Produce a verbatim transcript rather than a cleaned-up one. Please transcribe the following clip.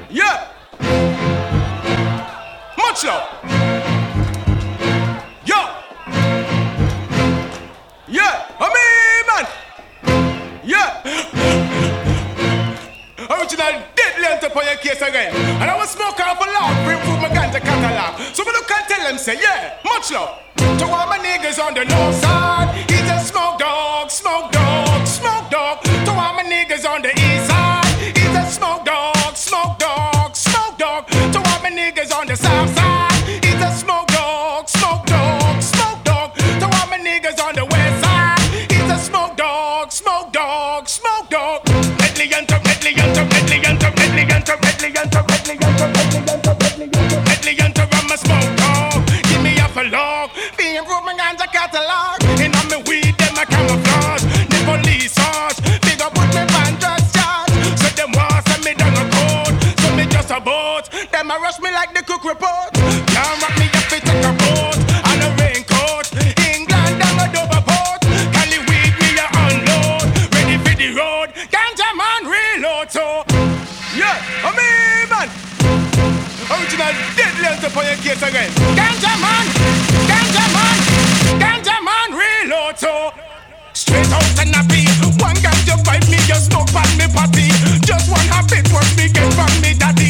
Yeah. Much love. Yo. Yeah. I mean, man. Yeah. Original dead length upon your case again. And I was smoking off a lot to improve my ganja catalog. So me look and tell them, say, yeah, much love. To all my niggas on the north side, he's a smoke dog, smoke dog, smoke dog. To all my niggas on the east side, he's a smoke dog, smoke dog, smoke dog. To all my niggas on the south side, he's a smoke dog, smoke dog, smoke dog. To all my niggas on the west side, he's a smoke dog, smoke dog, smoke dog. Medley and medley and medley and medley and medley and medley and medley and medley and I'm a smoke dog. Give me a love, be improving on the catalog. And on me weed, them a camouflage. The police charge, big up put me van just charge. So them want send me down a code, so me just a boat. Them a rush me like the cook report. Can't rock me up, it take a boat and a raincoat. England down a double port. Cali weed me a unload, ready for the road. Ganja man reload so. Yeah, I mean man. Original dead length upon your case again. Ganja man, ganja man, ganja man reload so. Straight out and happy. One ganja bite me, just smoke on me party. Just one habit work me get from me daddy.